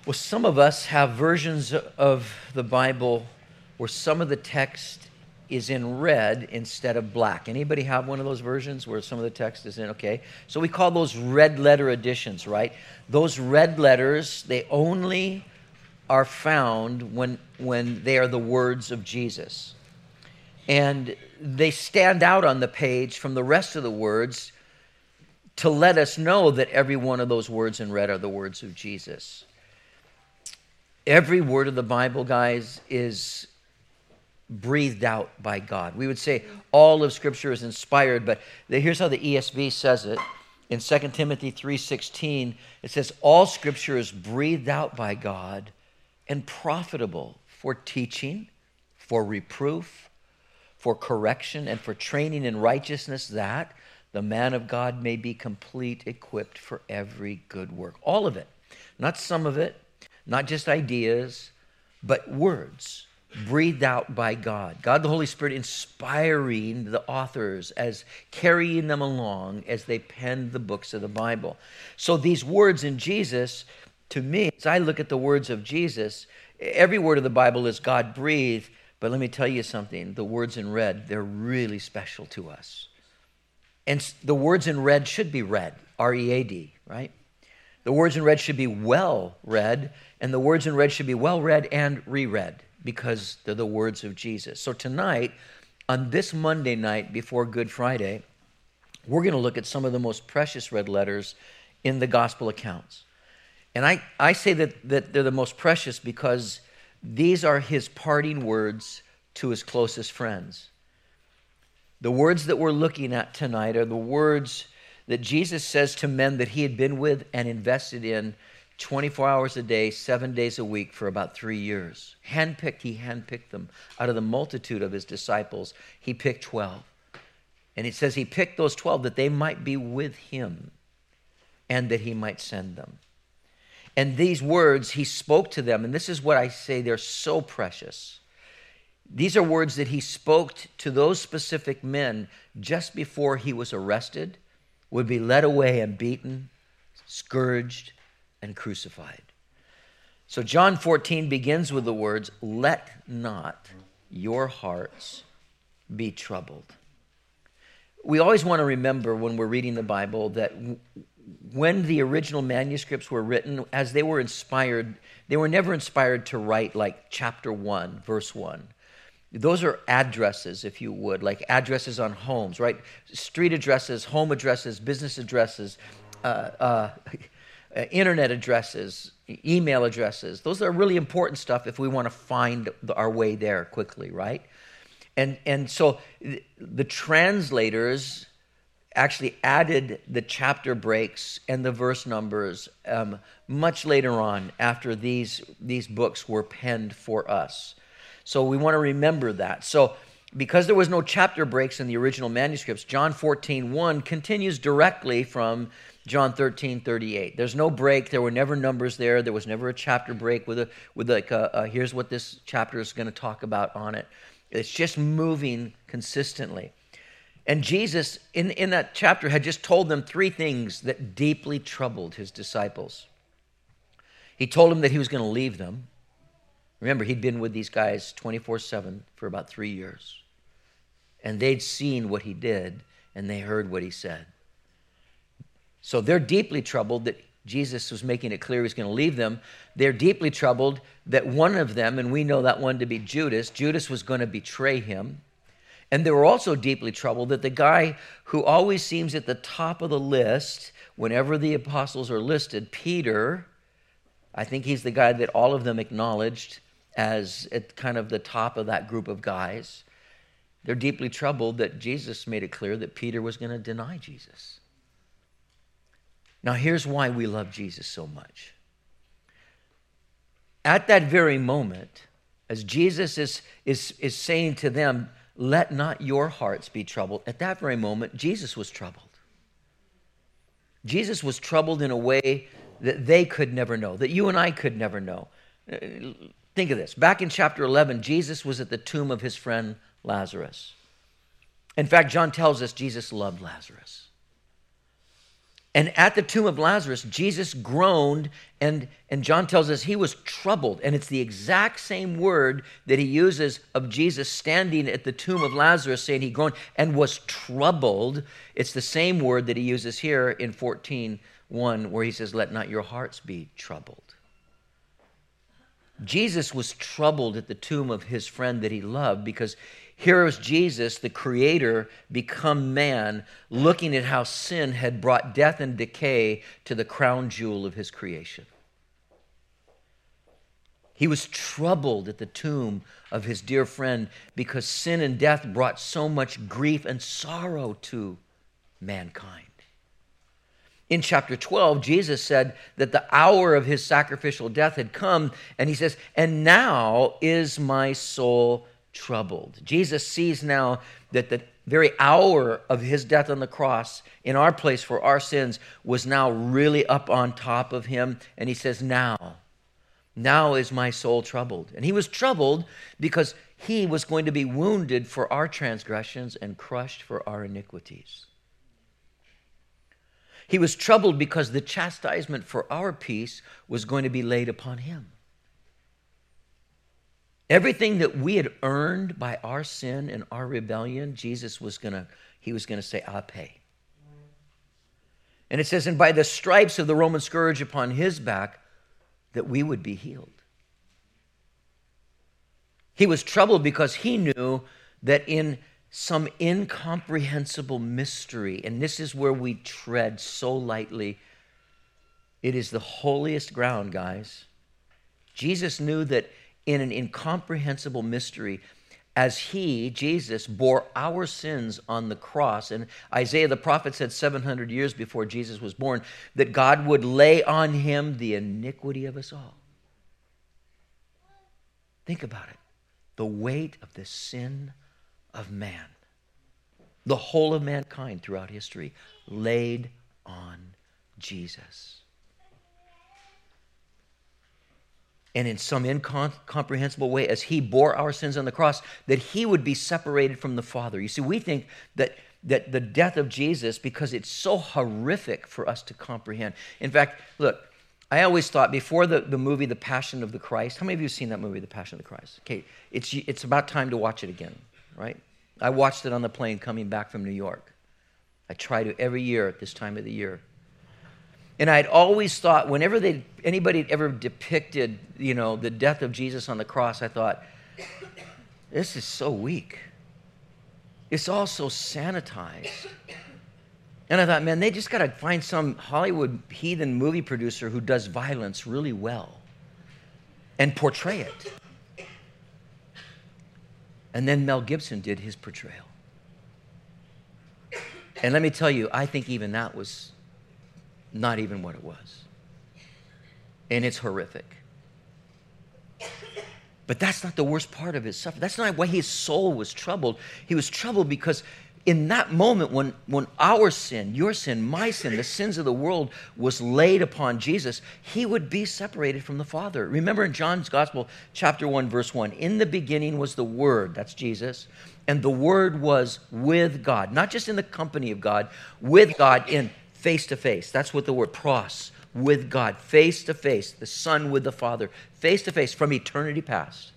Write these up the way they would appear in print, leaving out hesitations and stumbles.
Well, some of us have versions of the Bible where some of the text is in red instead of black. Anybody have one of those versions where some of the text is in? Okay. So we call those red letter editions, right? Those red letters, they only are found when they are the words of Jesus. And they stand out on the page from the rest of the words to let us know that every one of those words in red are the words of Jesus. Every word of the Bible, guys, is breathed out by God. We would say all of Scripture is inspired, but here's how the ESV says it. In 2 Timothy 3:16, it says, all Scripture is breathed out by God and profitable for teaching, for reproof, for correction, and for training in righteousness, that the man of God may be complete, equipped for every good work. All of it, not some of it, not just ideas, but words breathed out by God. God the Holy Spirit inspiring the authors as carrying them along as they penned the books of the Bible. So these words in Jesus, to me, as I look at the words of Jesus, every word of the Bible is God-breathed, but let me tell you something. The words in red, they're really special to us. And the words in red should be read, R-E-A-D, right? The words in red should be well read, and the words in red should be well read and reread because they're the words of Jesus. So tonight, on this Monday night before Good Friday, we're going to look at some of the most precious red letters in the gospel accounts. And I say that they're the most precious because these are his parting words to his closest friends. The words that we're looking at tonight are the words that Jesus says to men that he had been with and invested in 24 hours a day, 7 days a week for about 3 years. He handpicked them. Out of the multitude of his disciples, he picked 12. And it says he picked those 12 that they might be with him and that he might send them. And these words, he spoke to them, and this is what I say, they're so precious. These are words that he spoke to those specific men just before he was arrested, would be led away and beaten, scourged, and crucified. So John 14 begins with the words, let not your hearts be troubled. We always want to remember when we're reading the Bible that when the original manuscripts were written, as they were inspired, they were never inspired to write like chapter 1, verse 1. Those are addresses, if you would, like addresses on homes, right? Street addresses, home addresses, business addresses, internet addresses, email addresses. Those are really important stuff if we want to find our way there quickly, right? And so the translators actually added the chapter breaks and the verse numbers much later on after these books were penned for us. So we want to remember that. So because there was no chapter breaks in the original manuscripts, John 14:1 continues directly from John 13:38. There's no break. There were never numbers there. There was never a chapter break with here's what this chapter is going to talk about on it. It's just moving consistently. And Jesus, in that chapter, had just told them 3 things that deeply troubled his disciples. He told them that he was going to leave them. Remember, he'd been with these guys 24/7 for about 3 years. And they'd seen what he did, and they heard what he said. So they're deeply troubled that Jesus was making it clear he was going to leave them. They're deeply troubled that one of them, and we know that one to be Judas was going to betray him. And they were also deeply troubled that the guy who always seems at the top of the list whenever the apostles are listed, Peter, I think he's the guy that all of them acknowledged as at kind of the top of that group of guys. They're deeply troubled that Jesus made it clear that Peter was going to deny Jesus. Now, here's why we love Jesus so much. At that very moment, as Jesus is saying to them, let not your hearts be troubled, at that very moment, Jesus was troubled. Jesus was troubled in a way that they could never know, that you and I could never know. Think of this. Back in chapter 11, Jesus was at the tomb of his friend Lazarus. In fact, John tells us Jesus loved Lazarus. And at the tomb of Lazarus, Jesus groaned, and John tells us he was troubled. And it's the exact same word that he uses of Jesus standing at the tomb of Lazarus, saying he groaned and was troubled. It's the same word that he uses here in 14:1, where he says, let not your hearts be troubled. Jesus was troubled at the tomb of his friend that he loved, because here was Jesus, the Creator, become man, looking at how sin had brought death and decay to the crown jewel of his creation. He was troubled at the tomb of his dear friend because sin and death brought so much grief and sorrow to mankind. In chapter 12, Jesus said that the hour of his sacrificial death had come, and he says, and now is my soul troubled. Jesus sees now that the very hour of his death on the cross in our place for our sins was now really up on top of him, and he says, now is my soul troubled. And he was troubled because he was going to be wounded for our transgressions and crushed for our iniquities. He was troubled because the chastisement for our peace was going to be laid upon him. Everything that we had earned by our sin and our rebellion, Jesus was going to say, I'll pay. And it says, and by the stripes of the Roman scourge upon his back, that we would be healed. He was troubled because he knew that in some incomprehensible mystery, and this is where we tread so lightly, it is the holiest ground, guys. Jesus knew that in an incomprehensible mystery, as he, Jesus, bore our sins on the cross, and Isaiah the prophet said 700 years before Jesus was born, that God would lay on him the iniquity of us all. Think about it. The weight of the sin of man, the whole of mankind throughout history, laid on Jesus. And in some incomprehensible way, as he bore our sins on the cross, that he would be separated from the Father. You see, we think that the death of Jesus, because it's so horrific for us to comprehend. In fact, look, I always thought before the movie The Passion of the Christ, how many of you have seen that movie, The Passion of the Christ? Okay, it's about time to watch it again, right? I watched it on the plane coming back from New York. I try to every year at this time of the year. And I'd always thought, whenever anybody had ever depicted, the death of Jesus on the cross, I thought, this is so weak. It's all so sanitized. And I thought, man, they just got to find some Hollywood heathen movie producer who does violence really well and portray it. And then Mel Gibson did his portrayal. And let me tell you, I think even that was not even what it was. And it's horrific. But that's not the worst part of his suffering. That's not why his soul was troubled. He was troubled because in that moment when our sin, your sin, my sin, the sins of the world was laid upon Jesus, he would be separated from the Father. Remember in John's Gospel, chapter 1, verse 1, in the beginning was the Word, that's Jesus, and the Word was with God, not just in the company of God, with God in face to face. That's what the word pros, with God, face to face, the Son with the Father, face to face from eternity past.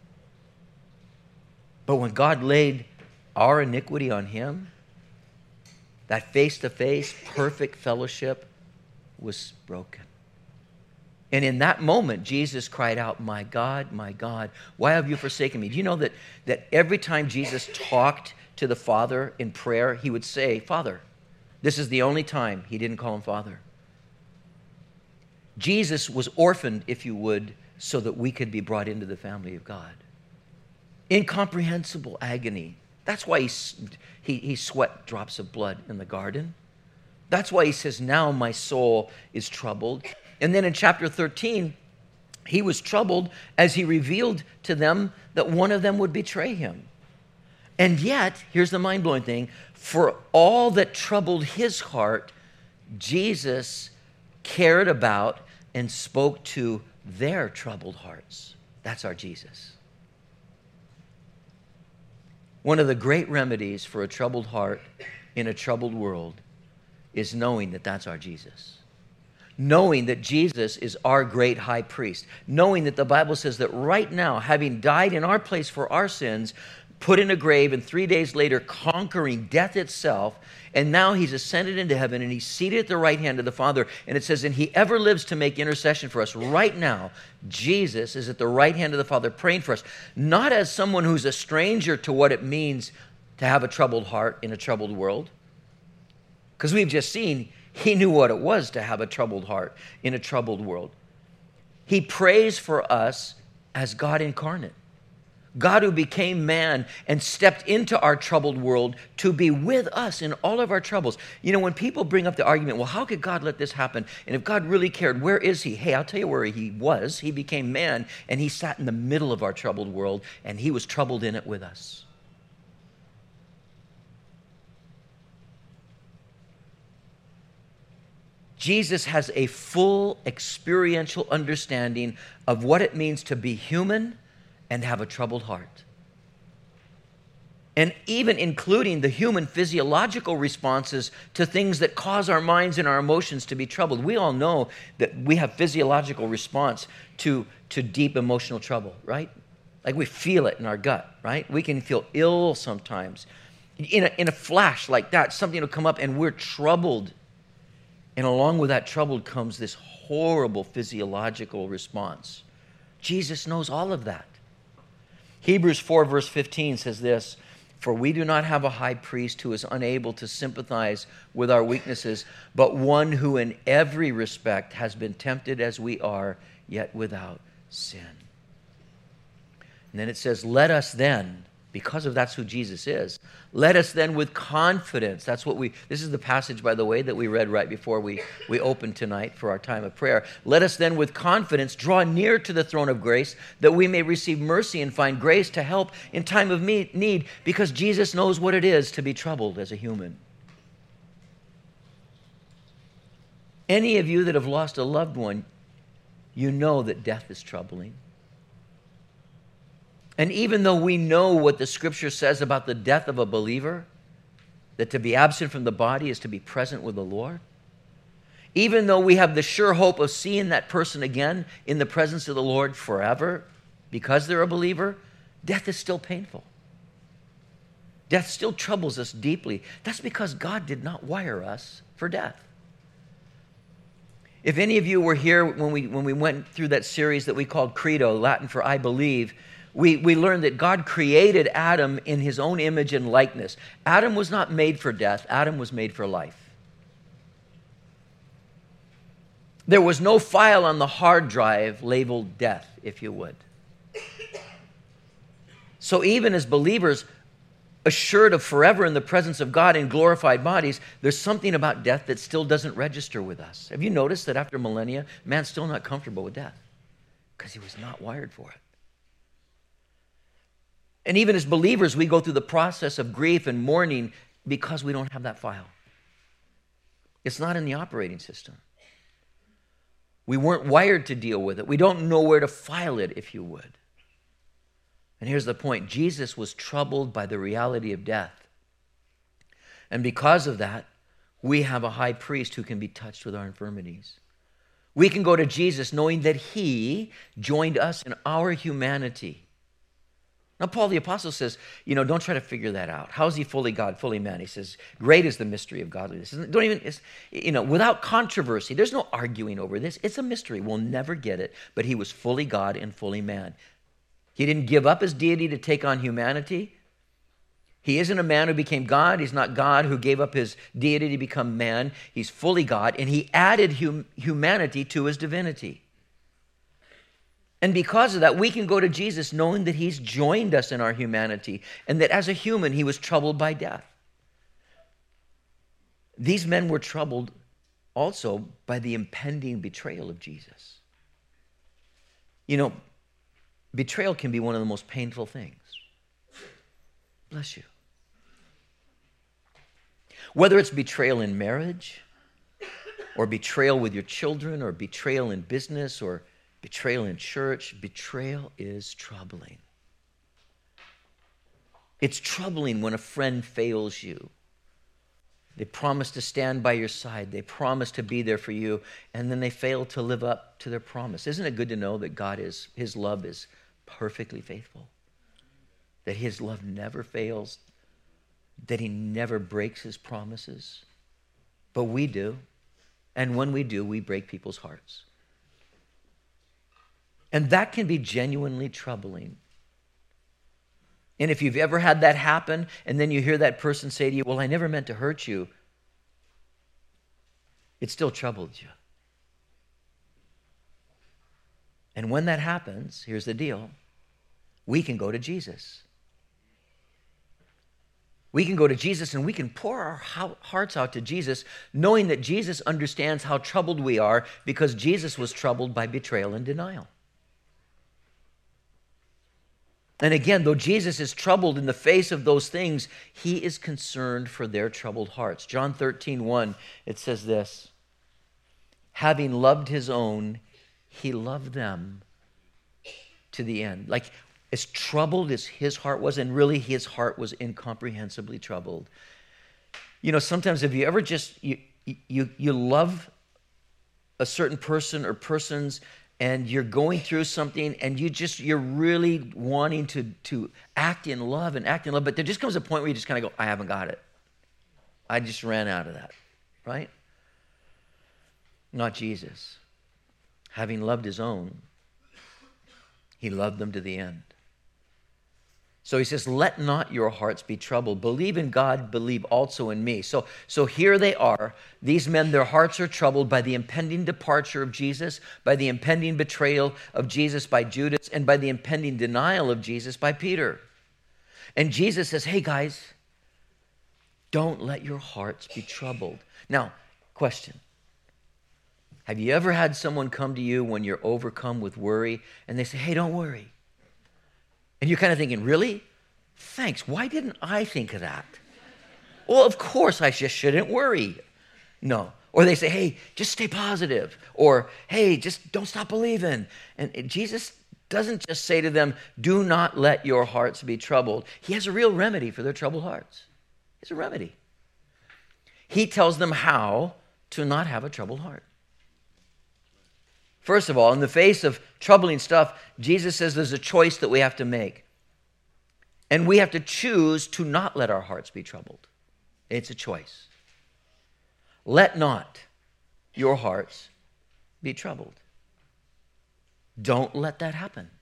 But when God laid our iniquity on him, that face-to-face perfect fellowship was broken. And in that moment, Jesus cried out, my God, why have you forsaken me? Do you know that every time Jesus talked to the Father in prayer, he would say, Father? This is the only time he didn't call him Father. Jesus was orphaned, if you would, so that we could be brought into the family of God. Incomprehensible agony. That's why he sweat drops of blood in the garden. That's why he says, now my soul is troubled. And then in chapter 13, he was troubled as he revealed to them that one of them would betray him. And yet, here's the mind-blowing thing, for all that troubled his heart, Jesus cared about and spoke to their troubled hearts. That's our Jesus. One of the great remedies for a troubled heart in a troubled world is knowing that that's our Jesus. Knowing that Jesus is our great high priest. Knowing that the Bible says that right now, having died in our place for our sins, put in a grave, and 3 days later conquering death itself, and now he's ascended into heaven and he's seated at the right hand of the Father. And it says, and he ever lives to make intercession for us. Right now, Jesus is at the right hand of the Father praying for us, not as someone who's a stranger to what it means to have a troubled heart in a troubled world. Because we've just seen he knew what it was to have a troubled heart in a troubled world. He prays for us as God incarnate. God who became man and stepped into our troubled world to be with us in all of our troubles. You know, when people bring up the argument, well, how could God let this happen? And if God really cared, where is he? Hey, I'll tell you where he was. He became man and he sat in the middle of our troubled world and he was troubled in it with us. Jesus has a full experiential understanding of what it means to be human and have a troubled heart. And even including the human physiological responses to things that cause our minds and our emotions to be troubled. We all know that we have physiological response to deep emotional trouble, right? Like we feel it in our gut, right? We can feel ill sometimes. In a flash like that, something will come up and we're troubled. And along with that trouble comes this horrible physiological response. Jesus knows all of that. Hebrews 4 verse 15 says this, for we do not have a high priest who is unable to sympathize with our weaknesses, but one who in every respect has been tempted as we are, yet without sin. And then it says, let us then, because of that's who Jesus is, let us then with confidence, this is the passage, by the way, that we read right before we opened tonight for our time of prayer. Let us then with confidence draw near to the throne of grace that we may receive mercy and find grace to help in time of need, because Jesus knows what it is to be troubled as a human. Any of you that have lost a loved one, you know that death is troubling. And even though we know what the Scripture says about the death of a believer, that to be absent from the body is to be present with the Lord, even though we have the sure hope of seeing that person again in the presence of the Lord forever because they're a believer, death is still painful. Death still troubles us deeply. That's because God did not wire us for death. If any of you were here when we went through that series that we called Credo, Latin for I believe, we learned that God created Adam in his own image and likeness. Adam was not made for death. Adam was made for life. There was no file on the hard drive labeled death, if you would. So even as believers, assured of forever in the presence of God in glorified bodies, there's something about death that still doesn't register with us. Have you noticed that after millennia, man's still not comfortable with death? Because he was not wired for it. And even as believers, we go through the process of grief and mourning because we don't have that file. It's not in the operating system. We weren't wired to deal with it. We don't know where to file it, if you would. And here's the point. Jesus was troubled by the reality of death. And because of that, we have a high priest who can be touched with our infirmities. We can go to Jesus knowing that he joined us in our humanity. Now, Paul the Apostle says, don't try to figure that out. How is he fully God, fully man? He says, great is the mystery of godliness. Without controversy, there's no arguing over this. It's a mystery. We'll never get it. But he was fully God and fully man. He didn't give up his deity to take on humanity. He isn't a man who became God. He's not God who gave up his deity to become man. He's fully God, and he added humanity to his divinity. And because of that, we can go to Jesus knowing that he's joined us in our humanity and that as a human, he was troubled by death. These men were troubled also by the impending betrayal of Jesus. Betrayal can be one of the most painful things. Bless you. Whether it's betrayal in marriage, or betrayal with your children, or betrayal in business, or betrayal in church, betrayal is troubling. It's troubling when a friend fails you. They promise to stand by your side. They promise to be there for you, and then they fail to live up to their promise. Isn't it good to know that His love is perfectly faithful? That His love never fails, that He never breaks His promises? But we do. And when we do, we break people's hearts. And that can be genuinely troubling. And if you've ever had that happen, and then you hear that person say to you, well, I never meant to hurt you, it still troubled you. And when that happens, here's the deal, we can go to Jesus. We can go to Jesus and we can pour our hearts out to Jesus, knowing that Jesus understands how troubled we are because Jesus was troubled by betrayal and denial. And again, though Jesus is troubled in the face of those things, He is concerned for their troubled hearts. John 13:1, it says this, having loved His own, He loved them to the end. Like, as troubled as His heart was, and really His heart was incomprehensibly troubled. You know, sometimes have you ever just, you love a certain person or persons, and you're going through something, and you're really wanting to act in love, but there just comes a point where you just kind of go, I haven't got it. I just ran out of that, right? Not Jesus. Having loved His own, He loved them to the end. So He says, let not your hearts be troubled. Believe in God, believe also in me. So here they are. These men, their hearts are troubled by the impending departure of Jesus, by the impending betrayal of Jesus by Judas, and by the impending denial of Jesus by Peter. And Jesus says, hey guys, don't let your hearts be troubled. Now, question. Have you ever had someone come to you when you're overcome with worry, and they say, hey, don't worry? And you're kind of thinking, really? Thanks. Why didn't I think of that? Well, of course I just shouldn't worry. No. Or they say, hey, just stay positive. Or, hey, just don't stop believing. And Jesus doesn't just say to them, do not let your hearts be troubled. He has a real remedy for their troubled hearts. He has a remedy. He tells them how to not have a troubled heart. First of all, in the face of troubling stuff, Jesus says there's a choice that we have to make. And we have to choose to not let our hearts be troubled. It's a choice. Let not your hearts be troubled. Don't let that happen.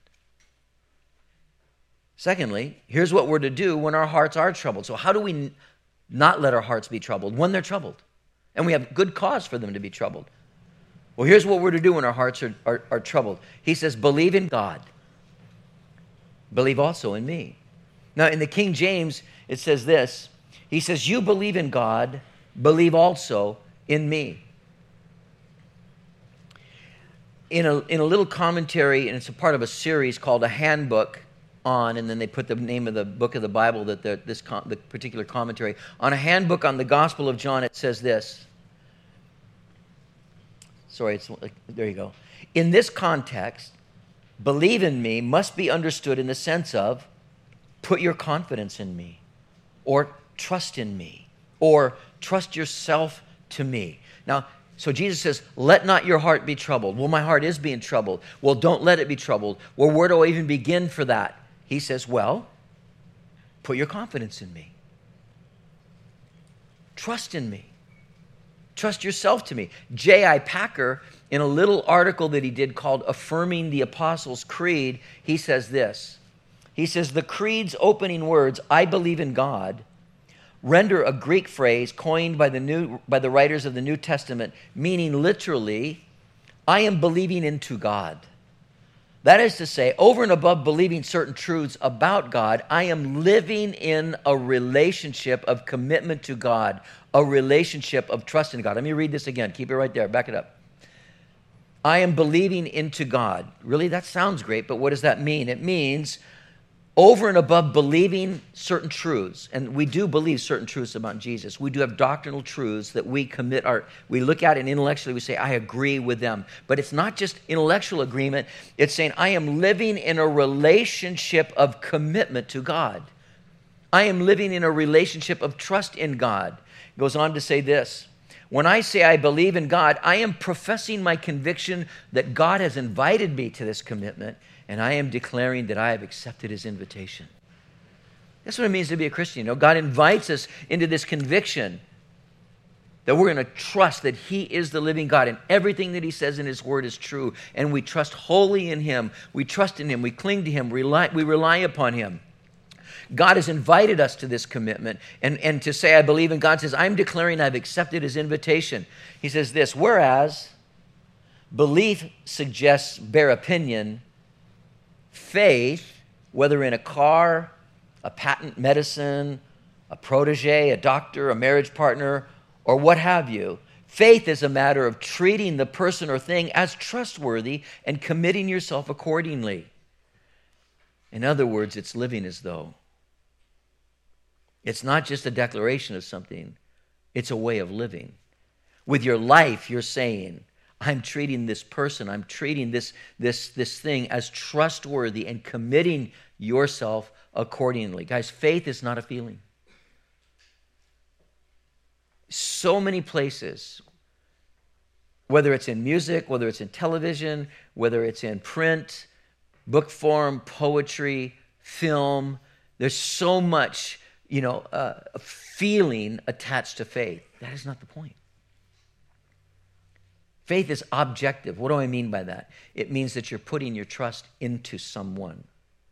Secondly, here's what we're to do when our hearts are troubled. So how do we not let our hearts be troubled when they're troubled? And we have good cause for them to be troubled. Well, here's what we're to do when our hearts are troubled. He says, believe in God. Believe also in me. Now, in the King James, it says this. He says, you believe in God, believe also in me. In a little commentary, and it's a part of a series called A Handbook on, and then they put the name of the book of the Bible, the particular commentary. On A Handbook on the Gospel of John, it says this. There you go. In this context, believe in me must be understood in the sense of put your confidence in me, or trust in me, or trust yourself to me. Now, so Jesus says, let not your heart be troubled. Well, my heart is being troubled. Well, don't let it be troubled. Well, where do I even begin for that? He says, well, put your confidence in me. Trust in me. Trust yourself to me. J.I. Packer, in a little article that he did called Affirming the Apostles' Creed, he says this. He says, the creed's opening words, I believe in God, render a Greek phrase coined by the writers of the New Testament, meaning literally, I am believing into God. That is to say, over and above believing certain truths about God, I am living in a relationship of commitment to God, a relationship of trust in God. Let me read this again. Keep it right there. Back it up. I am believing into God. Really, that sounds great, but what does that mean? It means over and above believing certain truths, and we do believe certain truths about Jesus. We do have doctrinal truths that we look at and intellectually we say, I agree with them. But it's not just intellectual agreement. It's saying, I am living in a relationship of commitment to God. I am living in a relationship of trust in God. Goes on to say this: when I say I believe in God, I am professing my conviction that God has invited me to this commitment, and I am declaring that I have accepted his invitation. That's what it means to be a Christian. You know, God invites us into this conviction that we're going to trust that he is the living God and everything that he says in his word is true, and we trust wholly in him. We trust in him. We cling to him. We rely upon him. God has invited us to this commitment. And to say I believe in God says, I'm declaring I've accepted his invitation. He says this: whereas belief suggests bare opinion, faith, whether in a car, a patent medicine, a protege, a doctor, a marriage partner, or what have you, faith is a matter of treating the person or thing as trustworthy and committing yourself accordingly. In other words, it's living as though. It's not just a declaration of something, it's a way of living. With your life, you're saying, I'm treating this person, I'm treating this thing as trustworthy and committing yourself accordingly. Guys, faith is not a feeling. So many places, whether it's in music, whether it's in television, whether it's in print, book form, poetry, film, there's so much, feeling attached to faith. That is not the point. Faith is objective. What do I mean by that? It means that you're putting your trust into someone.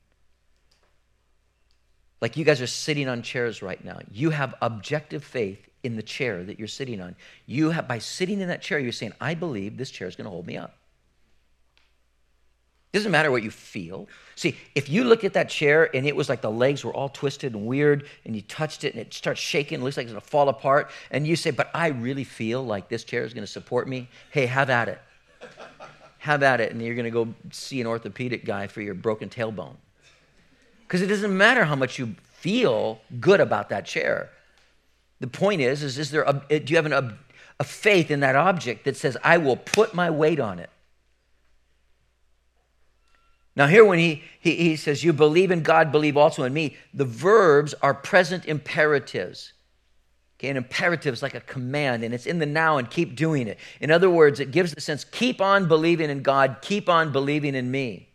Like you guys are sitting on chairs right now. You have objective faith in the chair that you're sitting on. By sitting in that chair, you're saying, I believe this chair is going to hold me up. It doesn't matter what you feel. See, if you look at that chair and it was like the legs were all twisted and weird, and you touched it and it starts shaking, it looks like it's going to fall apart, and you say, but I really feel like this chair is going to support me, hey, have at it. Have at it, and you're going to go see an orthopedic guy for your broken tailbone. Because it doesn't matter how much you feel good about that chair. The point is do you have a faith in that object that says, I will put my weight on it? Now here when he says, you believe in God, believe also in me, the verbs are present imperatives. Okay, an imperative is like a command, and it's in the now, and keep doing it. In other words, it gives the sense, keep on believing in God, keep on believing in me.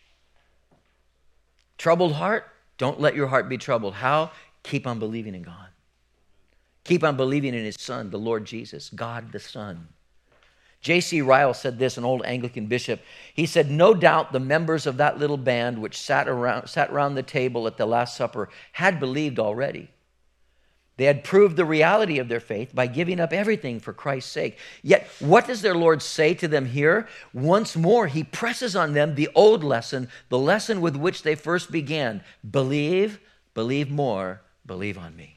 Troubled heart? Don't let your heart be troubled. How? Keep on believing in God. Keep on believing in his Son, the Lord Jesus, God the Son. J.C. Ryle said this, an old Anglican bishop. He said, no doubt the members of that little band which sat around the table at the Last Supper had believed already. They had proved the reality of their faith by giving up everything for Christ's sake. Yet, what does their Lord say to them here? Once more, he presses on them the old lesson, the lesson with which they first began. Believe more, believe on me.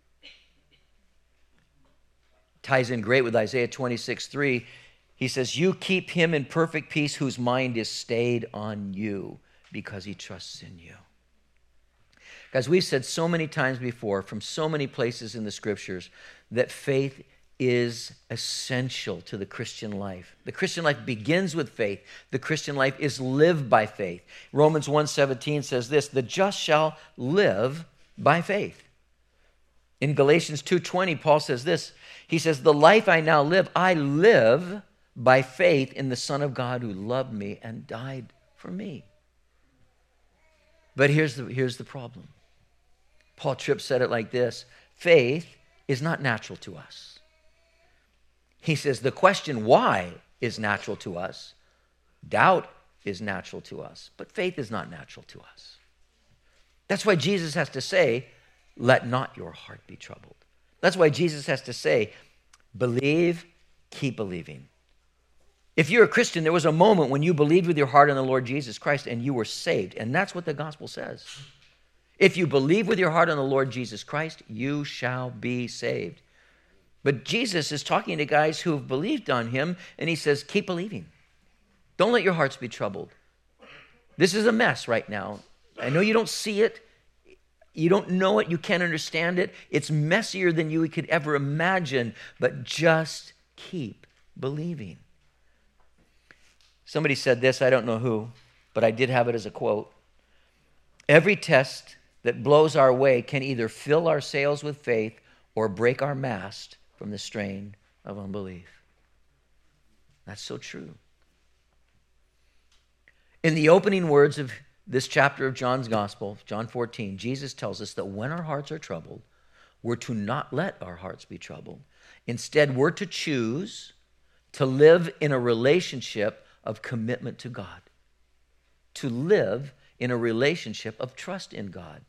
Ties in great with Isaiah 26:3. He says, you keep him in perfect peace whose mind is stayed on you because he trusts in you. Guys, we've said so many times before from so many places in the scriptures that faith is essential to the Christian life. The Christian life begins with faith. The Christian life is lived by faith. Romans 1:17 says this, the just shall live by faith. In Galatians 2:20, Paul says this, he says, the life I now live, I live by faith in the Son of God who loved me and died for me. But here's the problem. Paul Tripp said it like this, faith is not natural to us. He says the question why is natural to us. Doubt is natural to us, but faith is not natural to us. That's why Jesus has to say, let not your heart be troubled. That's why Jesus has to say, believe, keep believing. If you're a Christian, there was a moment when you believed with your heart in the Lord Jesus Christ and you were saved. And that's what the gospel says. If you believe with your heart on the Lord Jesus Christ, you shall be saved. But Jesus is talking to guys who have believed on him, and he says, keep believing. Don't let your hearts be troubled. This is a mess right now. I know you don't see it. You don't know it. You can't understand it. It's messier than you could ever imagine, but just keep believing. Somebody said this, I don't know who, but I did have it as a quote. Every test that blows our way can either fill our sails with faith or break our mast from the strain of unbelief. That's so true. In the opening words of this chapter of John's Gospel, John 14, Jesus tells us that when our hearts are troubled, we're to not let our hearts be troubled. Instead, we're to choose to live in a relationship of commitment to God, to live in a relationship of trust in God.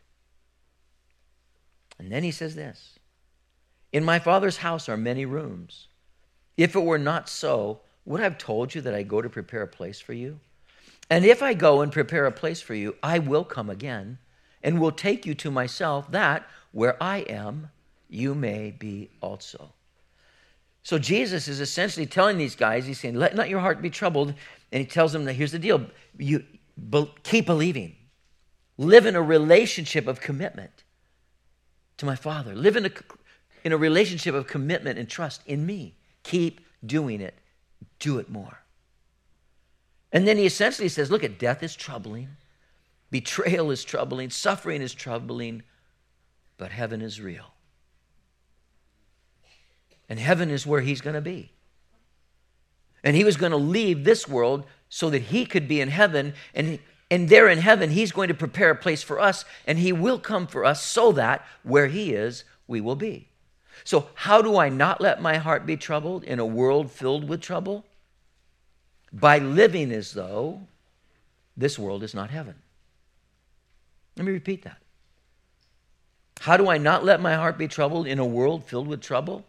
And then he says this, in my Father's house are many rooms. If it were not so, would I have told you that I go to prepare a place for you? And if I go and prepare a place for you, I will come again and will take you to myself, that where I am, you may be also. So Jesus is essentially telling these guys, he's saying, let not your heart be troubled. And he tells them that here's the deal. You keep believing. Live in a relationship of commitment to my Father. Live in a relationship of commitment and trust in me. Keep doing it. Do it more. And then he essentially says, look, at death is troubling. Betrayal is troubling. Suffering is troubling. But heaven is real. And heaven is where he's going to be. And he was going to leave this world so that he could be in heaven. And there in heaven, he's going to prepare a place for us. And he will come for us so that where he is, we will be. So how do I not let my heart be troubled in a world filled with trouble? By living as though this world is not heaven. Let me repeat that. How do I not let my heart be troubled in a world filled with trouble?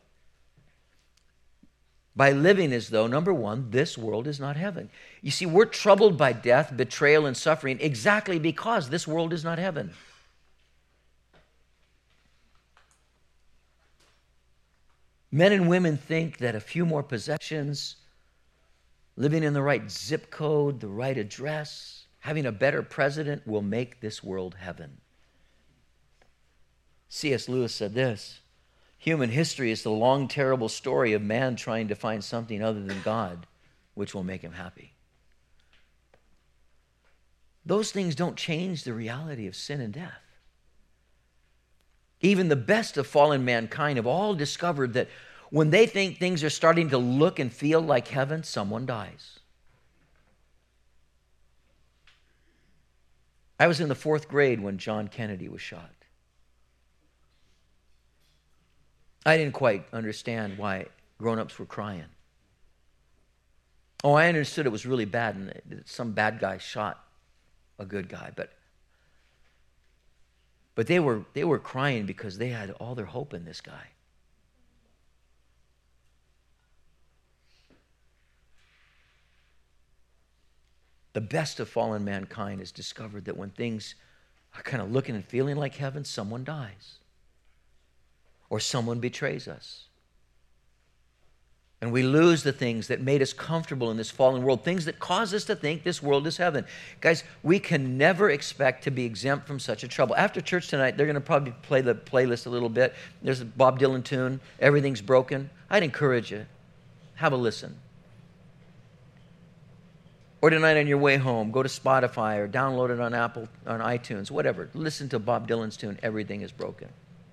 By living as though, number one, this world is not heaven. You see, we're troubled by death, betrayal, and suffering exactly because this world is not heaven. Men and women think that a few more possessions, living in the right zip code, the right address, having a better president will make this world heaven. C.S. Lewis said this, human history is the long, terrible story of man trying to find something other than God, which will make him happy. Those things don't change the reality of sin and death. Even the best of fallen mankind have all discovered that when they think things are starting to look and feel like heaven, someone dies. I was in the 4th grade when John Kennedy was shot. I didn't quite understand why grown-ups were crying. Oh, I understood it was really bad and that some bad guy shot a good guy, but they were crying because they had all their hope in this guy. The best of fallen mankind has discovered that when things are kind of looking and feeling like heaven, someone dies. Or someone betrays us. And we lose the things that made us comfortable in this fallen world, things that cause us to think this world is heaven. Guys, we can never expect to be exempt from such a trouble. After church tonight, they're going to probably play the playlist a little bit. There's a Bob Dylan tune, Everything's Broken. I'd encourage you, have a listen. Or tonight on your way home, go to Spotify or download it on Apple, on iTunes, whatever. Listen to Bob Dylan's tune, Everything is Broken.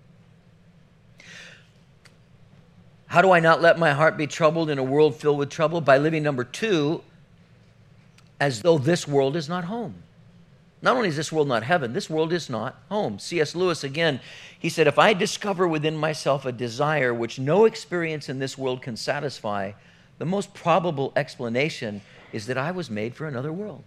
How do I not let my heart be troubled in a world filled with trouble? By living, number 2, as though this world is not home. Not only is this world not heaven, this world is not home. C.S. Lewis, again, he said, if I discover within myself a desire which no experience in this world can satisfy, the most probable explanation is that I was made for another world.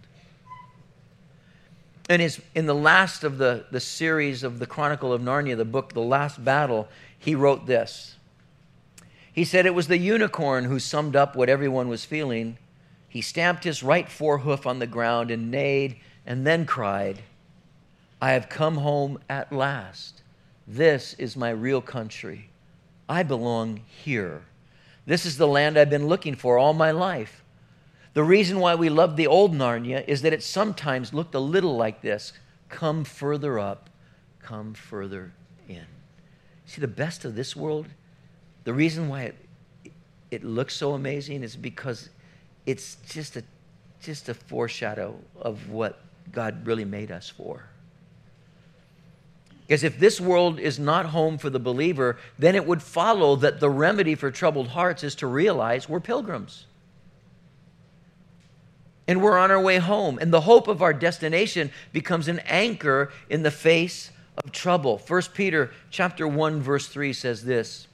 And in the last of the series of the Chronicle of Narnia, the book, The Last Battle, he wrote this. He said, it was the unicorn who summed up what everyone was feeling. He stamped his right forehoof on the ground and neighed and then cried, I have come home at last. This is my real country. I belong here. This is the land I've been looking for all my life. The reason why we love the old Narnia is that it sometimes looked a little like this. Come further up, come further in. See, the best of this world, the reason why it looks so amazing is because it's just a foreshadow of what God really made us for. Because if this world is not home for the believer, then it would follow that the remedy for troubled hearts is to realize we're pilgrims. And we're on our way home. And the hope of our destination becomes an anchor in the face of trouble. 1 Peter chapter 1, verse 3 says this: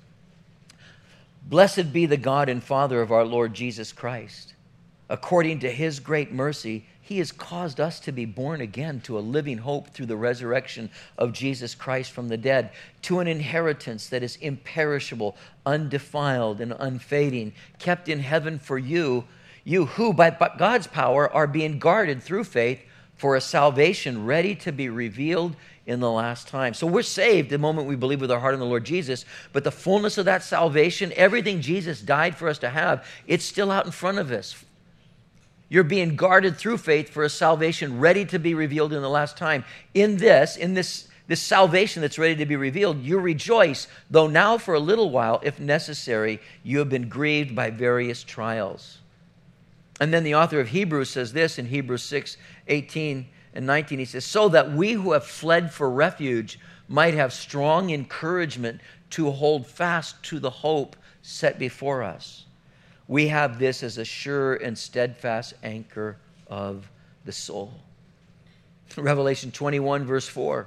"Blessed be the God and Father of our Lord Jesus Christ. According to his great mercy, he has caused us to be born again to a living hope through the resurrection of Jesus Christ from the dead, to an inheritance that is imperishable, undefiled, and unfading, kept in heaven for you who by God's power are being guarded through faith for a salvation ready to be revealed in the last time." So we're saved the moment we believe with our heart in the Lord Jesus, but the fullness of that salvation, everything Jesus died for us to have, it's still out in front of us. You're being guarded through faith for a salvation ready to be revealed in the last time. In this salvation that's ready to be revealed, you rejoice, though now for a little while, if necessary, you have been grieved by various trials. And then the author of Hebrews says this in Hebrews 6, 18 and 19. He says, "So that we who have fled for refuge might have strong encouragement to hold fast to the hope set before us. We have this as a sure and steadfast anchor of the soul." Revelation 21, verse 4.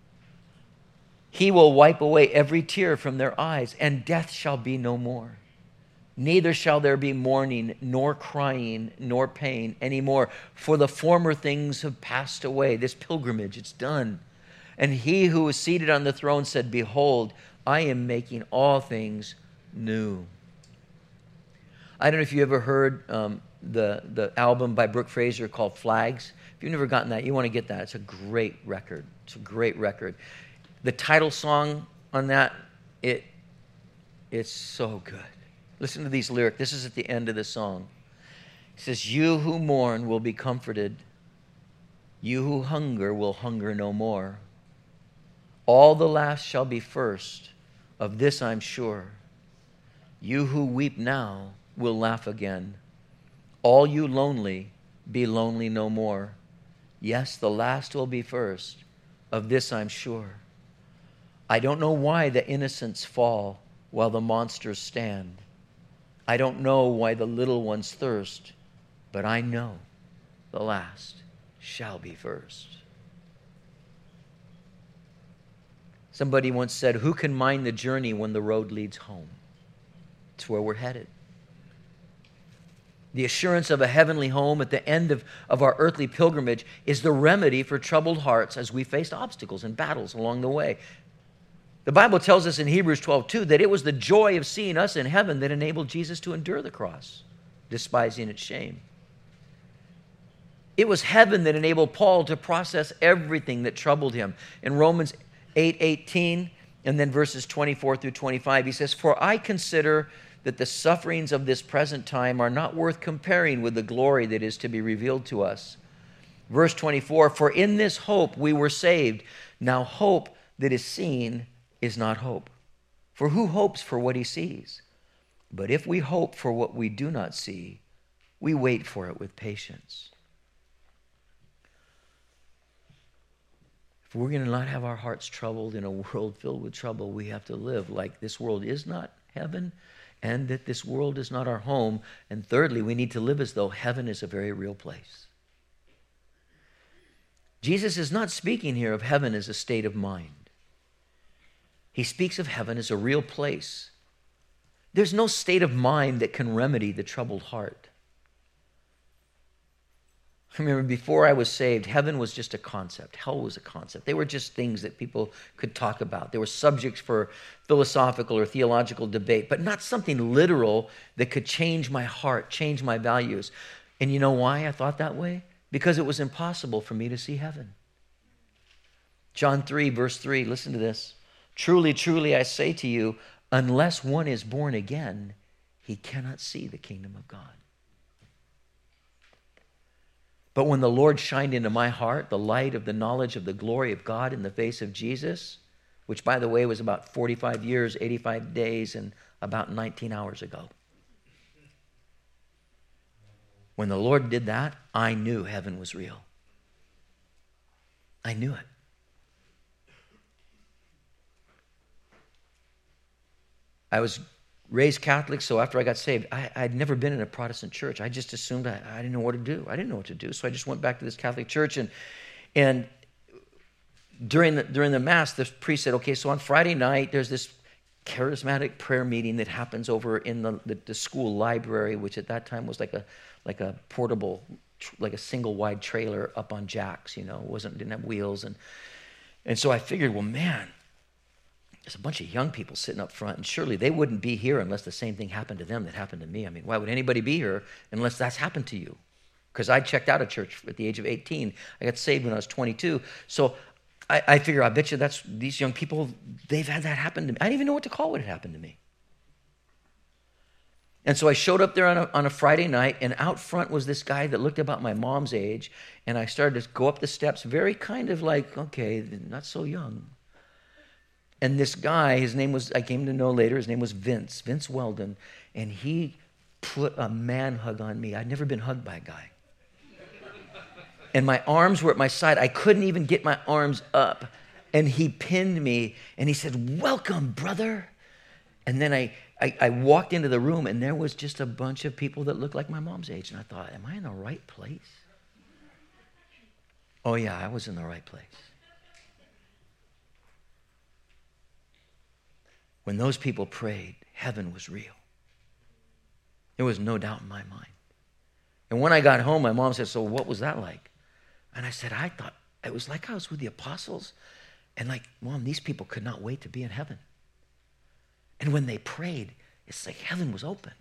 "He will wipe away every tear from their eyes, and death shall be no more. Neither shall there be mourning, nor crying, nor pain anymore, for the former things have passed away." This pilgrimage, it's done. "And he who was seated on the throne said, Behold, I am making all things new." I don't know if you ever heard the album by Brooke Fraser called Flags. If you've never gotten that, you want to get that. It's a great record. It's a great record. The title song on that, it's so good. Listen to these lyrics. This is at the end of the song. It says, "You who mourn will be comforted. You who hunger will hunger no more. All the last shall be first. Of this I'm sure. You who weep now will laugh again. All you lonely, be lonely no more. Yes, the last will be first. Of this I'm sure. I don't know why the innocents fall while the monsters stand. I don't know why the little ones thirst, but I know the last shall be first." Somebody once said, "Who can mind the journey when the road leads home?" It's where we're headed. The assurance of a heavenly home at the end of our earthly pilgrimage is the remedy for troubled hearts as we face obstacles and battles along the way. The Bible tells us in Hebrews 12:2 that it was the joy of seeing us in heaven that enabled Jesus to endure the cross, despising its shame. It was heaven that enabled Paul to process everything that troubled him. In Romans 8:18 and then verses 24 through 25, he says, "For I consider that the sufferings of this present time are not worth comparing with the glory that is to be revealed to us." Verse 24, "For in this hope we were saved. Now hope that is seen is not hope. For who hopes for what he sees? But if we hope for what we do not see, we wait for it with patience." If we're going to not have our hearts troubled in a world filled with trouble, we have to live like this world is not heaven and that this world is not our home. And thirdly, we need to live as though heaven is a very real place. Jesus is not speaking here of heaven as a state of mind. He speaks of heaven as a real place. There's no state of mind that can remedy the troubled heart. I remember before I was saved, heaven was just a concept. Hell was a concept. They were just things that people could talk about. They were subjects for philosophical or theological debate, but not something literal that could change my heart, change my values. And you know why I thought that way? Because it was impossible for me to see heaven. John 3, verse 3, listen to this. "Truly, truly, I say to you, unless one is born again, he cannot see the kingdom of God." But when the Lord shined into my heart the light of the knowledge of the glory of God in the face of Jesus, which, by the way, was about 45 years, 85 days, and about 19 hours ago. When the Lord did that, I knew heaven was real. I knew it. I was raised Catholic, so after I got saved, I'd never been in a Protestant church. I just assumed I didn't know what to do. I didn't know what to do, so I just went back to this Catholic church. And during the Mass, the priest said, okay, so on Friday night, there's this charismatic prayer meeting that happens over in the school library, which at that time was like a portable, like a single wide trailer up on jacks, didn't have wheels. And so I figured, well, man, there's a bunch of young people sitting up front, and surely they wouldn't be here unless the same thing happened to them that happened to me. I mean, why would anybody be here unless that's happened to you? Because I checked out of church at the age of 18. I got saved when I was 22. So I figure, I bet you these young people, they've had that happen to me. I didn't even know what to call what had happened to me. And so I showed up there on a Friday night, and out front was this guy that looked about my mom's age, and I started to go up the steps, very kind of like, okay, not so young. And this guy, I came to know later, his name was Vince Weldon, and he put a man hug on me. I'd never been hugged by a guy. And my arms were at my side. I couldn't even get my arms up. And he pinned me, and he said, welcome, brother. And then I walked into the room, and there was just a bunch of people that looked like my mom's age. And I thought, am I in the right place? Oh, yeah, I was in the right place. When those people prayed, heaven was real. There was no doubt in my mind. And when I got home, my mom said, so what was that like? And I said, I thought it was like I was with the apostles. And like, Mom, these people could not wait to be in heaven. And when they prayed, it's like heaven was opened.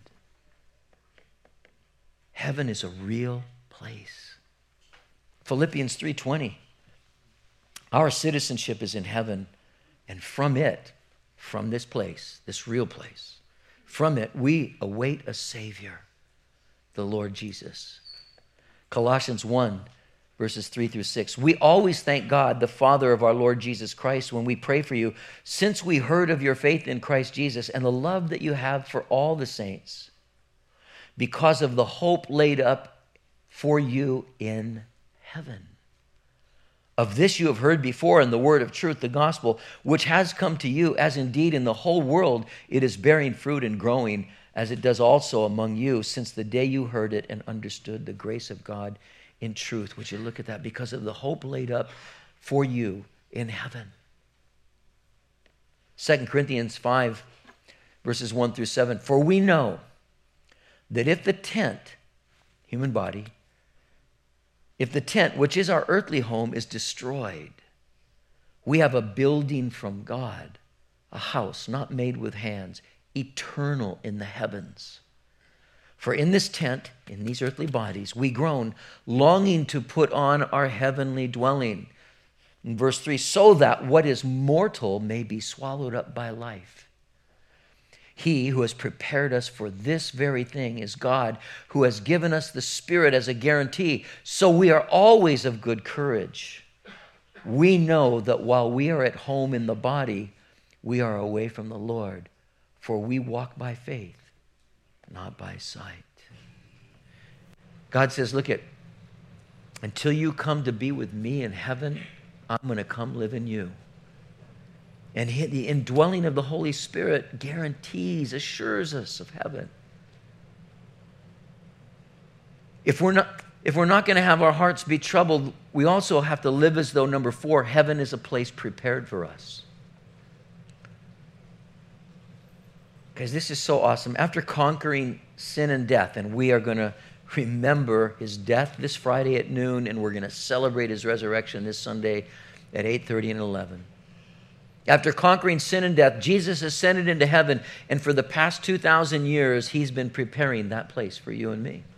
Heaven is a real place. Philippians 3:20. Our citizenship is in heaven, and from this place, this real place, from it, we await a Savior, the Lord Jesus. Colossians 1, verses 3 through 6. We always thank God, the Father of our Lord Jesus Christ, when we pray for you, since we heard of your faith in Christ Jesus and the love that you have for all the saints, because of the hope laid up for you in heaven. Of this you have heard before in the word of truth, the gospel, which has come to you, as indeed in the whole world it is bearing fruit and growing, as it does also among you, since the day you heard it and understood the grace of God in truth. Would you look at that? Because of the hope laid up for you in heaven. 2 Corinthians 5, verses 1 through 7. For we know that if the tent, human body, if the tent, which is our earthly home, is destroyed, we have a building from God, a house not made with hands, eternal in the heavens. For in this tent, in these earthly bodies, we groan, longing to put on our heavenly dwelling. In verse 3, so that what is mortal may be swallowed up by life. He who has prepared us for this very thing is God, who has given us the Spirit as a guarantee. So we are always of good courage. We know that while we are at home in the body, we are away from the Lord, for we walk by faith, not by sight. God says, look until you come to be with me in heaven, I'm going to come live in you. And the indwelling of the Holy Spirit guarantees, assures us of heaven. If we're not going to have our hearts be troubled, we also have to live as though, number 4, heaven is a place prepared for us. Guys, this is so awesome. After conquering sin and death, and we are going to remember his death this Friday at noon, and we're going to celebrate his resurrection this Sunday at 8:30 and 11. After conquering sin and death, Jesus ascended into heaven, and for the past 2,000 years, he's been preparing that place for you and me.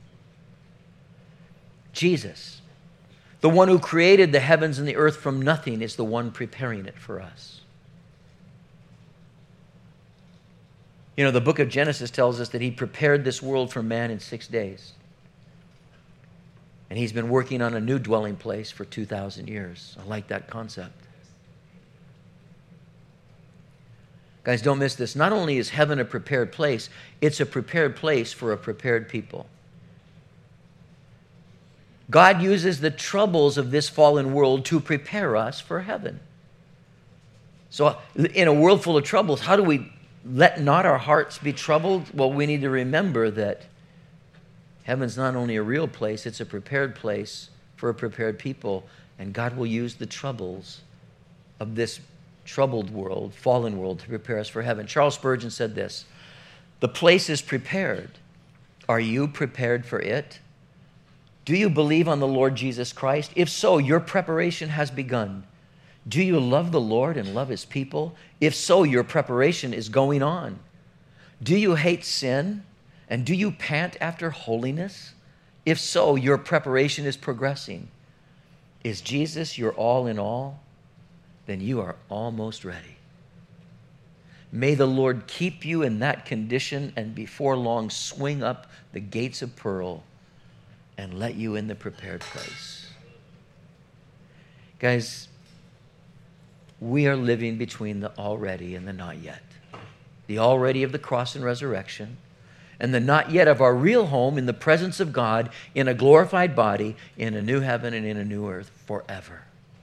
Jesus, the one who created the heavens and the earth from nothing, is the one preparing it for us. You know, the book of Genesis tells us that he prepared this world for man in 6 days. And he's been working on a new dwelling place for 2,000 years. I like that concept. Guys, don't miss this. Not only is heaven a prepared place, it's a prepared place for a prepared people. God uses the troubles of this fallen world to prepare us for heaven. So in a world full of troubles, how do we let not our hearts be troubled. Well, we need to remember that heaven's not only a real place, it's a prepared place for a prepared people. And God will use the troubles of this troubled world, fallen world, to prepare us for heaven. Charles Spurgeon said this: "The place is prepared. Are you prepared for it? Do you believe on the Lord Jesus Christ? If so, your preparation has begun. Do you love the Lord and love his people? If so, your preparation is going on. Do you hate sin? And do you pant after holiness? If so, your preparation is progressing. Is Jesus your all in all? Then you are almost ready. May the Lord keep you in that condition, and before long swing up the gates of pearl and let you in the prepared place." Guys, we are living between the already and the not yet. The already of the cross and resurrection, and the not yet of our real home in the presence of God in a glorified body, in a new heaven and in a new earth forever.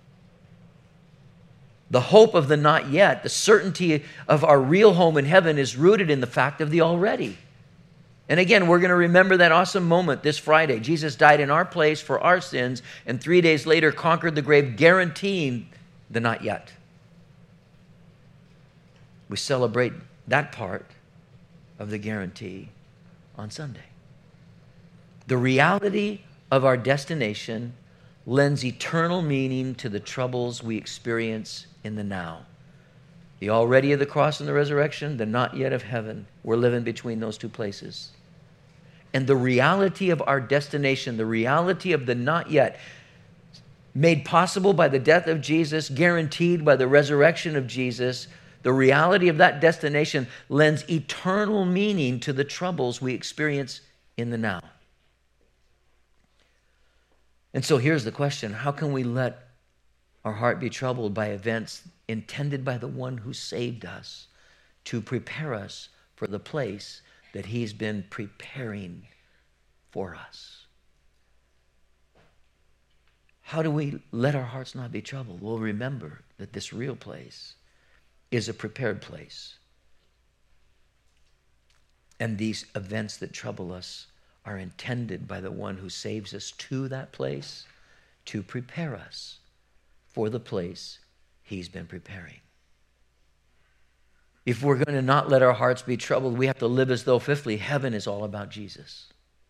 The hope of the not yet, the certainty of our real home in heaven, is rooted in the fact of the already. And again, we're going to remember that awesome moment this Friday. Jesus died in our place for our sins, and 3 days later conquered the grave, guaranteeing the not yet. We celebrate that part of the guarantee on Sunday. The reality of our destination lends eternal meaning to the troubles we experience in the now. The already of the cross and the resurrection, the not yet of heaven. We're living between those two places. And the reality of our destination, the reality of the not yet, made possible by the death of Jesus, guaranteed by the resurrection of Jesus, the reality of that destination lends eternal meaning to the troubles we experience in the now. And so here's the question: how can we let our heart be troubled by events intended by the one who saved us to prepare us for the place that he's been preparing for us? How do we let our hearts not be troubled? Well, remember that this real place is a prepared place. And these events that trouble us are intended by the one who saves us to that place to prepare us for the place he's been preparing. If we're going to not let our hearts be troubled, we have to live as though, fifthly, heaven is all about Jesus.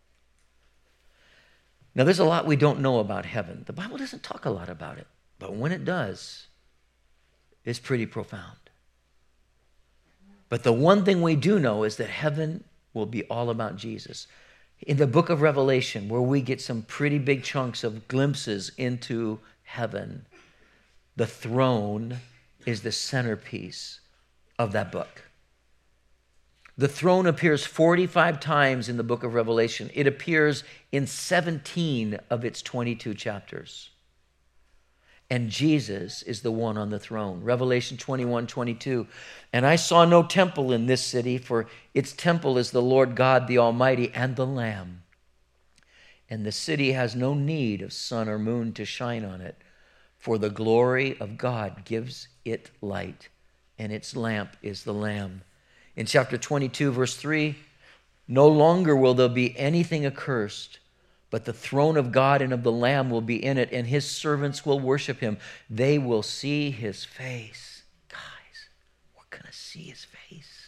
Now, there's a lot we don't know about heaven. The Bible doesn't talk a lot about it, but when it does, it's pretty profound. But the one thing we do know is that heaven will be all about Jesus. In the book of Revelation, where we get some pretty big chunks of glimpses into heaven, the throne is the centerpiece of that book. The throne appears 45 times in the book of Revelation. It appears in 17 of its 22 chapters. And Jesus is the one on the throne. Revelation 21:22. "And I saw no temple in this city, for its temple is the Lord God, the Almighty, and the Lamb. And the city has no need of sun or moon to shine on it, for the glory of God gives it light, and its lamp is the Lamb." In chapter 22, verse 3, "No longer will there be anything accursed, but the throne of God and of the Lamb will be in it, and his servants will worship him. They will see his face." Guys, we're going to see his face.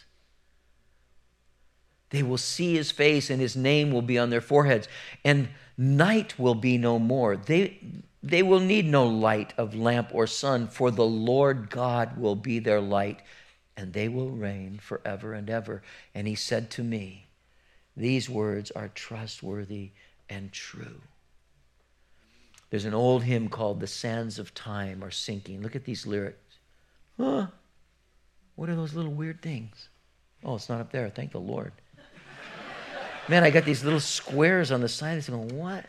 They will see his face, and his name will be on their foreheads. And night will be no more. They will need no light of lamp or sun, for the Lord God will be their light, and they will reign forever and ever. And he said to me, "These words are trustworthy and true." There's an old hymn called "The Sands of Time Are Sinking." Look at these lyrics. Huh? What are those little weird things? Oh, it's not up there. Thank the Lord. Man, I got these little squares on the side. It's going, what?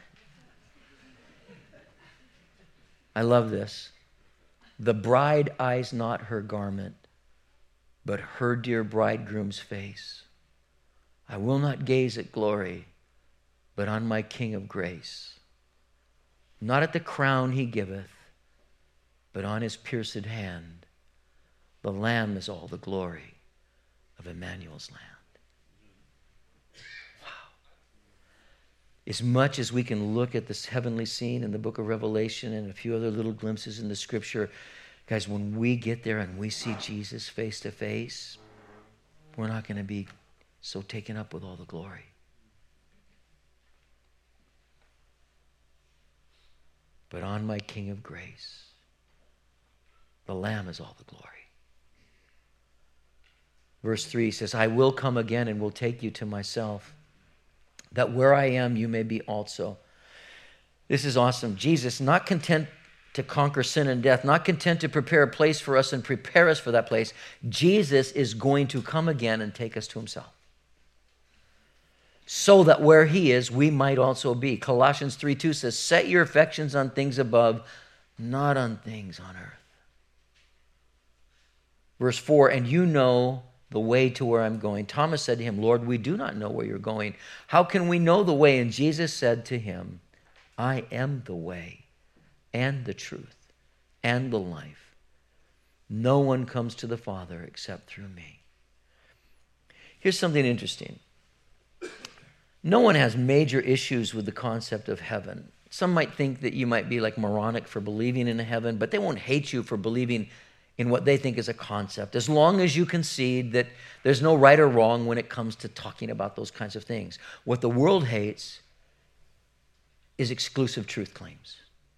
I love this. "The bride eyes not her garment, but her dear bridegroom's face. I will not gaze at glory, but on my King of grace. Not at the crown he giveth, but on his pierced hand. The Lamb is all the glory. of Emmanuel's land. As much as we can look at this heavenly scene in the book of Revelation and a few other little glimpses in the scripture, guys, when we get there and we see Jesus face to face, we're not going to be so taken up with all the glory. But on my King of grace, the Lamb is all the glory. Verse 3 says, I will come again and will take you to myself, that where I am, you may be also. This is awesome. Jesus, not content to conquer sin and death, not content to prepare a place for us and prepare us for that place, Jesus is going to come again and take us to himself, so that where he is, we might also be. Colossians 3:2 says, set your affections on things above, not on things on earth. Verse 4, and you know the way to where I'm going. Thomas said to him, Lord, we do not know where you're going. How can we know the way? And Jesus said to him, I am the way and the truth and the life. No one comes to the Father except through me. Here's something interesting. No one has major issues with the concept of heaven. Some might think that you might be like moronic for believing in a heaven, but they won't hate you for believing in what they think is a concept, as long as you concede that there's no right or wrong when it comes to talking about those kinds of things. What the world hates is exclusive truth claims.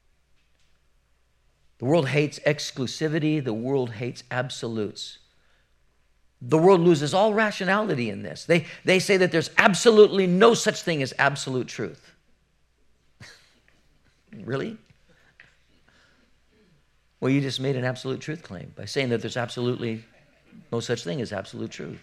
The world hates exclusivity. The world hates absolutes. The world loses all rationality in this. They say that there's absolutely no such thing as absolute truth. Really? Well, you just made an absolute truth claim by saying that there's absolutely no such thing as absolute truth.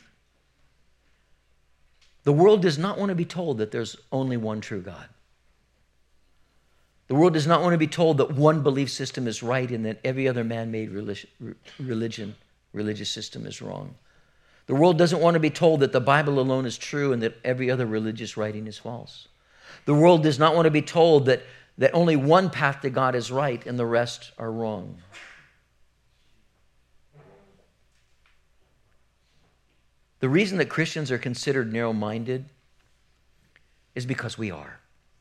The world does not want to be told that there's only one true God. The world does not want to be told that one belief system is right and that every other man-made religious system is wrong. The world doesn't want to be told that the Bible alone is true and that every other religious writing is false. The world does not want to be told that only one path to God is right and the rest are wrong. The reason that Christians are considered narrow-minded is because we are.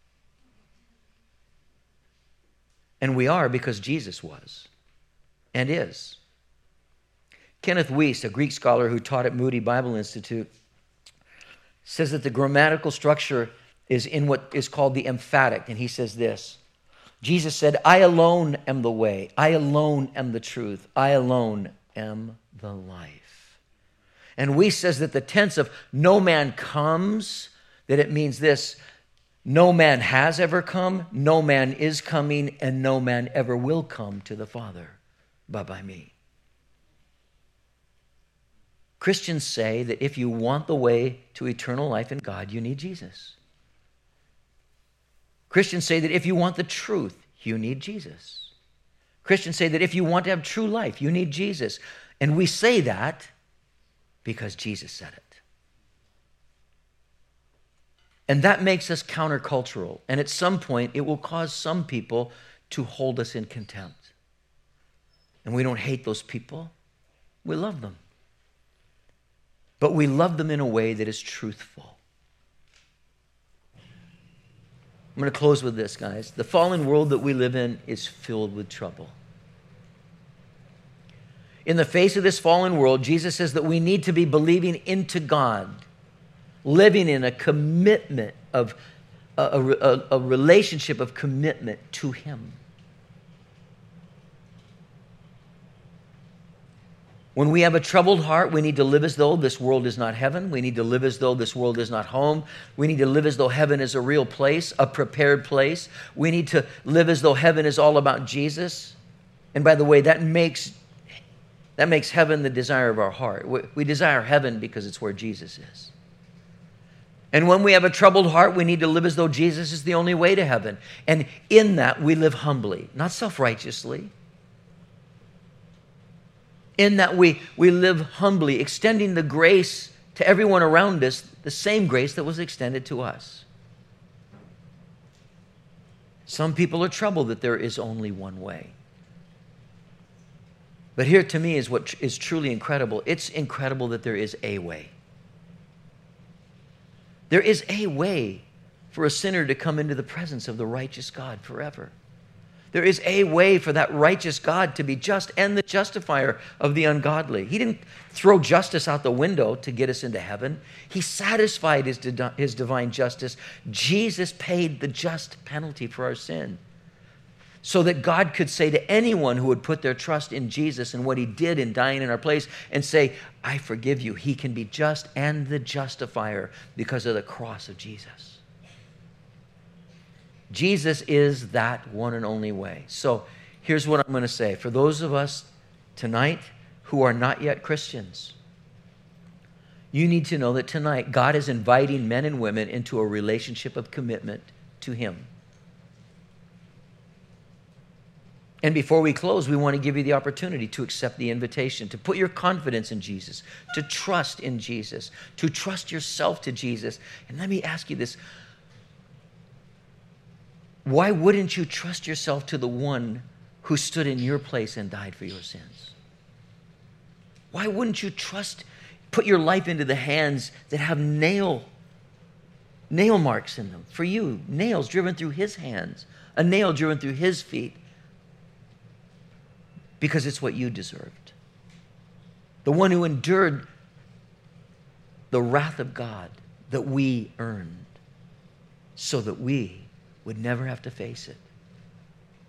And we are because Jesus was and is. Kenneth Wuest, a Greek scholar who taught at Moody Bible Institute, says that the grammatical structure is in what is called the emphatic, and he says this. Jesus said, I alone am the way, I alone am the truth, I alone am the life. And Wuest says that the tense of no man comes, that it means this, no man has ever come, no man is coming, and no man ever will come to the Father but by me. Christians say that if you want the way to eternal life in God, you need Jesus. Christians say that if you want the truth, you need Jesus. Christians say that if you want to have true life, you need Jesus. And we say that because Jesus said it. And that makes us countercultural. And at some point, it will cause some people to hold us in contempt. And we don't hate those people. We love them. But we love them in a way that is truthful. I'm going to close with this, guys. The fallen world that we live in is filled with trouble. In the face of this fallen world, Jesus says that we need to be believing into God, living in a commitment of a relationship of commitment to Him. When we have a troubled heart, we need to live as though this world is not heaven. We need to live as though this world is not home. We need to live as though heaven is a real place, a prepared place. We need to live as though heaven is all about Jesus. And by the way, that makes heaven the desire of our heart. We desire heaven because it's where Jesus is. And when we have a troubled heart, we need to live as though Jesus is the only way to heaven. And in that, we live humbly, not self-righteously. In that we live humbly, extending the grace to everyone around us, the same grace that was extended to us. Some people are troubled that there is only one way. But here to me is what is truly incredible. It's incredible that there is a way. There is a way for a sinner to come into the presence of the righteous God forever. There is a way for that righteous God to be just and the justifier of the ungodly. He didn't throw justice out the window to get us into heaven. He satisfied his divine justice. Jesus paid the just penalty for our sin, so that God could say to anyone who would put their trust in Jesus and what he did in dying in our place and say, I forgive you. He can be just and the justifier because of the cross of Jesus. Jesus is that one and only way. So here's what I'm going to say. For those of us tonight who are not yet Christians, you need to know that tonight God is inviting men and women into a relationship of commitment to him. And before we close, we want to give you the opportunity to accept the invitation, to put your confidence in Jesus, to trust in Jesus, to trust yourself to Jesus. And let me ask you this. Why wouldn't you trust yourself to the one who stood in your place and died for your sins? Why wouldn't you put your life into the hands that have nail marks in them for you, nails driven through his hands, a nail driven through his feet, because it's what you deserved. The one who endured the wrath of God that we earned so that we would never have to face it.